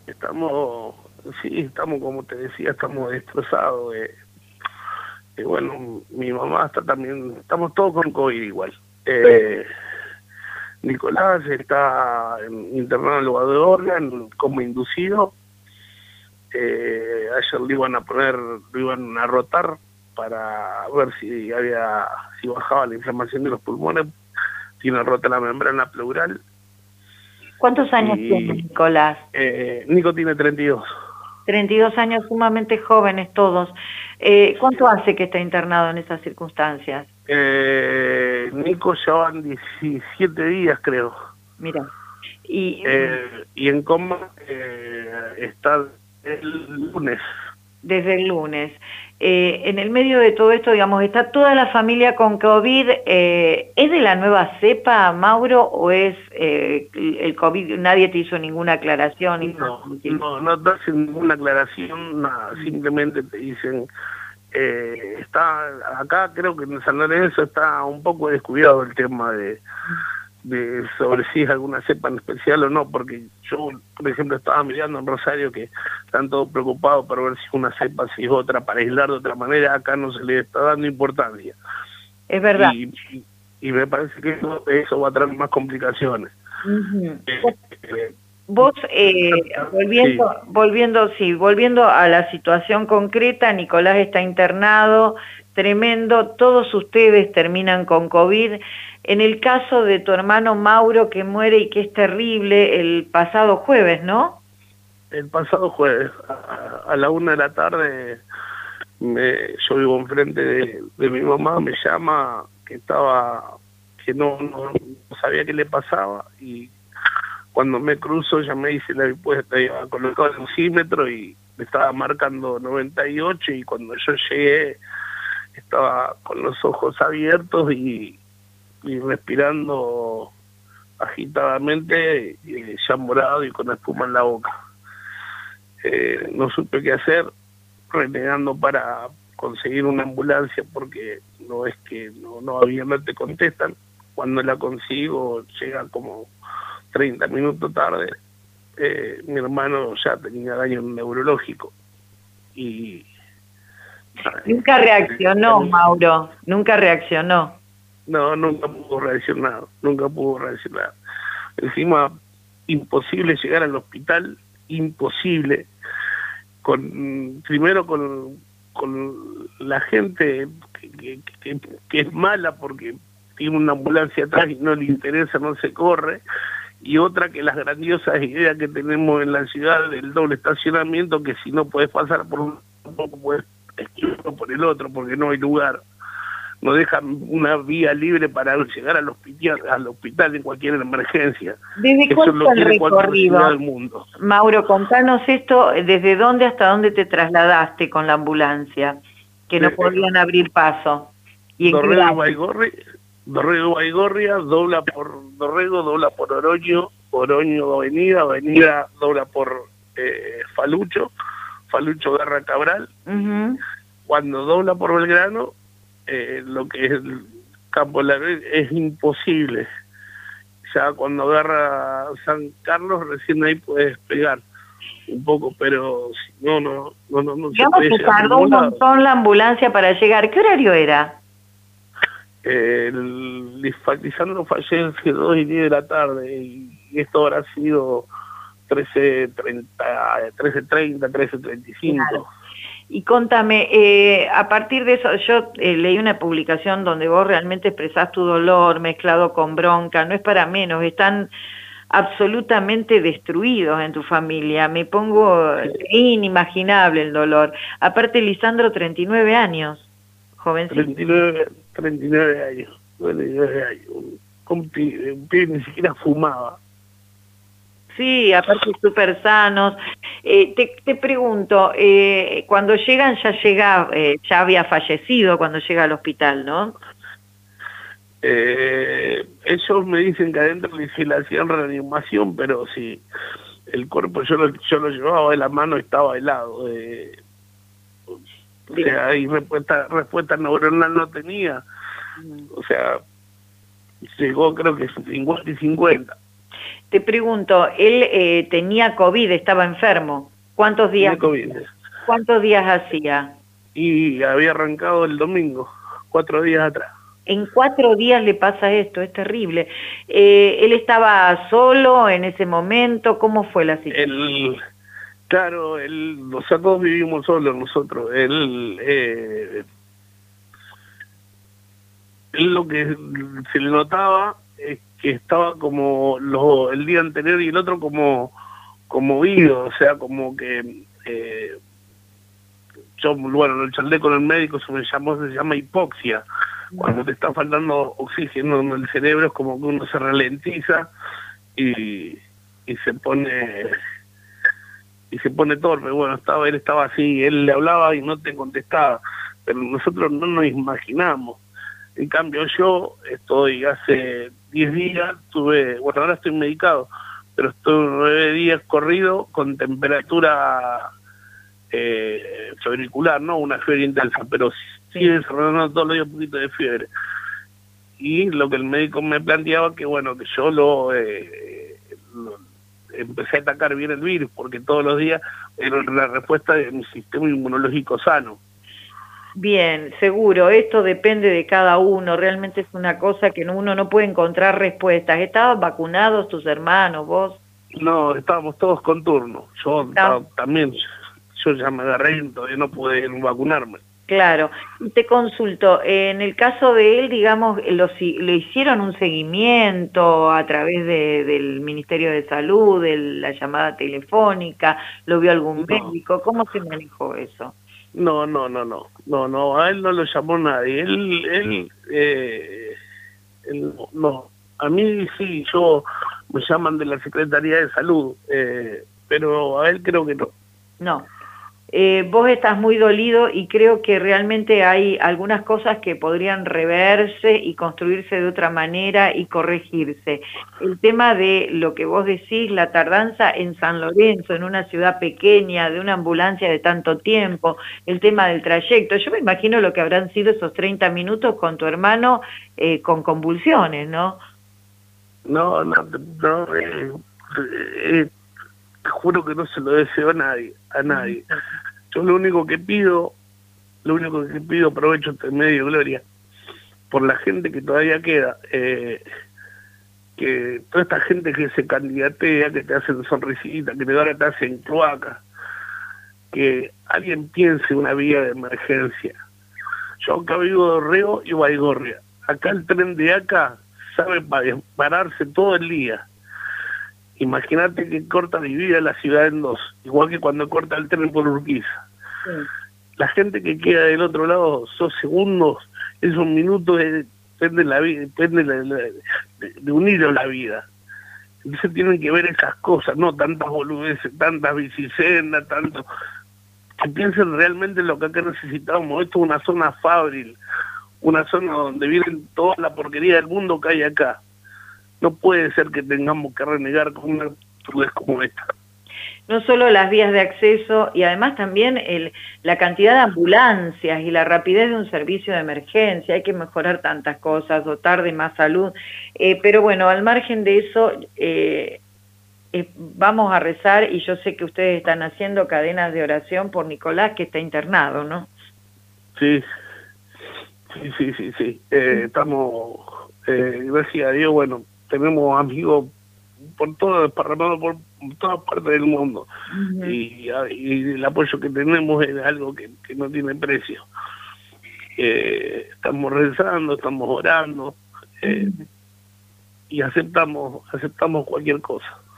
Estamos, sí, estamos, como te decía, estamos destrozados. Bueno, mi mamá está también, estamos todos con COVID igual. Nicolás está internado en el lugar de órgano como inducido. Ayer lo iban a rotar para ver si bajaba la inflamación de los pulmones. Tiene rota la membrana pleural. ¿Cuántos años tiene Nicolás? Nico tiene 32. 32 años, sumamente jóvenes todos. ¿Cuánto hace que está internado en esas circunstancias? Nico ya van 17 días, creo. Mira. Y en coma está el lunes. Desde el lunes. En el medio de todo esto, digamos, está toda la familia con COVID. ¿Es de la nueva cepa, Mauro, o es el COVID? Nadie te hizo ninguna aclaración. No te hacen ninguna aclaración, nada, simplemente te dicen, está acá, creo que en San Lorenzo está un poco descuidado el tema de sobre si es alguna cepa en especial o no, porque yo, por ejemplo, estaba mirando en Rosario que están todos preocupados por ver si es una cepa, si es otra, para aislar de otra manera. Acá no se le está dando importancia. Es verdad. Y me parece que eso va a traer más complicaciones. Vos, volviendo a la situación concreta, Nicolás está internado, tremendo, todos ustedes terminan con COVID. En el caso de tu hermano Mauro, que muere y que es terrible, el pasado jueves, ¿no? El pasado jueves, a la 1 de la tarde, yo vivo enfrente de mi mamá, me llama que no sabía qué le pasaba, y cuando me cruzo ya me dice la respuesta, iba a colocar el oxímetro y me estaba marcando 98, y cuando yo llegué estaba con los ojos abiertos y respirando agitadamente, ya morado y con espuma en la boca. No supe qué hacer, renegando para conseguir una ambulancia, porque no es que no te contestan. Cuando la consigo llega como 30 minutos tarde. Mi hermano ya tenía daño neurológico y nunca reaccionó, Mauro, nunca reaccionó. No, nunca pudo reaccionar. Encima, imposible llegar al hospital, imposible. Primero con la gente que es mala porque tiene una ambulancia atrás y no le interesa, no se corre, y otra que las grandiosas ideas que tenemos en la ciudad del doble estacionamiento, que si no puedes pasar por un, tampoco puedes esquivar por el otro porque no hay lugar. No dejan una vía libre para llegar al hospital en cualquier emergencia. ¿Desde cuál fue el recorrido del mundo? Mauro, contanos esto, ¿desde dónde hasta dónde te trasladaste con la ambulancia? Que no podían abrir paso. ¿Y Dorrego Baigorria, dobla por Dorrego, dobla por Oroño Avenida dobla por Falucho Garra Cabral. Cuando dobla por Belgrano, lo que es el Campo Largo es imposible. Ya cuando agarra San Carlos, recién ahí puedes pegar un poco, pero si no se puede llegar. Tardó un montón la ambulancia para llegar. ¿Qué horario era? Lisandro fallece 2:10 de la tarde, y esto habrá sido 13:30, 13:35. Claro. Y contame, a partir de eso, yo leí una publicación donde vos realmente expresás tu dolor mezclado con bronca, no es para menos, están absolutamente destruidos en tu familia, me pongo inimaginable el dolor. Aparte, Lisandro, 39 años, jovencito. 39 años, un pibe ni siquiera fumaba. Sí, aparte súper sanos. Te pregunto, cuando llegan ya había fallecido cuando llega al hospital, ¿no? Ellos me dicen que adentro le hacían reanimación, pero sí, el cuerpo yo lo llevaba de la mano, estaba helado. O sea, ahí respuesta neuronal no tenía. O sea, llegó creo que 50 y 50. Te pregunto, él tenía COVID, estaba enfermo. ¿Cuántos días? De COVID. ¿Cuántos días hacía? Y había arrancado el domingo, 4 días atrás. En 4 días le pasa esto, es terrible. ¿Él estaba solo en ese momento? ¿Cómo fue la situación? Claro, nosotros vivimos solos nosotros. Él lo que se le notaba es que estaba como el día anterior y el otro como ido, o sea, como que yo, bueno, lo charlé con el médico, se llama hipoxia. Cuando te está faltando oxígeno en el cerebro es como que uno se ralentiza y se pone torpe. Bueno, él estaba así, él le hablaba y no te contestaba, pero nosotros no nos imaginamos. En cambio yo estoy hace 10 días, bueno, ahora estoy medicado, pero estoy 9 días corrido con temperatura febricular, no una fiebre intensa, pero sigue desarrollando todos los días un poquito de fiebre. Y lo que el médico me planteaba que bueno, que yo lo empecé a atacar bien el virus, porque todos los días era la respuesta de mi sistema inmunológico sano. Bien, seguro, esto depende de cada uno, realmente es una cosa que uno no puede encontrar respuestas. ¿Estaban vacunados tus hermanos, vos? No, estábamos todos con turno. Yo también, yo ya me agarré y todavía no pude vacunarme. Claro, y te consulto, en el caso de él, digamos, ¿le hicieron un seguimiento a través del Ministerio de Salud, de la llamada telefónica? ¿Lo vio algún médico? ¿Cómo se manejó eso? No, a él no lo llamó nadie. No, a mí sí, me llaman de la Secretaría de Salud, pero a él creo que no. No. Vos estás muy dolido y creo que realmente hay algunas cosas que podrían reverse y construirse de otra manera y corregirse. El tema de lo que vos decís, la tardanza en San Lorenzo, en una ciudad pequeña, de una ambulancia de tanto tiempo, el tema del trayecto. Yo me imagino lo que habrán sido esos 30 minutos con tu hermano con convulsiones, ¿no? No, te juro que no se lo deseo a nadie. Yo lo único que pido, aprovecho este medio, Gloria, por la gente que todavía queda, que toda esta gente que se candidatea, que te hacen sonrisitas, que ahora te hacen cloaca, que alguien piense una vía de emergencia. Yo acá vivo de Orrego y Baigorria. Acá el tren de acá sabe pararse todo el día. Imagínate que corta dividida la ciudad en dos, igual que cuando corta el tren por Urquiza. Sí. La gente que queda del otro lado, esos segundos, esos minutos, depende de unir a la vida. Entonces tienen que ver esas cosas, no tantas boludeces, tantas bicisendas, tanto... Que piensen realmente en lo que acá necesitamos. Esto es una zona fabril, una zona donde vienen toda la porquería del mundo que hay acá. No puede ser que tengamos que renegar con una crudez como esta. No solo las vías de acceso y además también la cantidad de ambulancias y la rapidez de un servicio de emergencia. Hay que mejorar tantas cosas, dotar de más salud. Pero bueno, al margen de eso, vamos a rezar y yo sé que ustedes están haciendo cadenas de oración por Nicolás, que está internado, ¿no? Sí. Estamos, gracias a Dios, bueno, tenemos amigos por todo, desparramados por todas partes del mundo. Y el apoyo que tenemos es algo que no tiene precio. Estamos rezando, estamos orando y aceptamos cualquier cosa.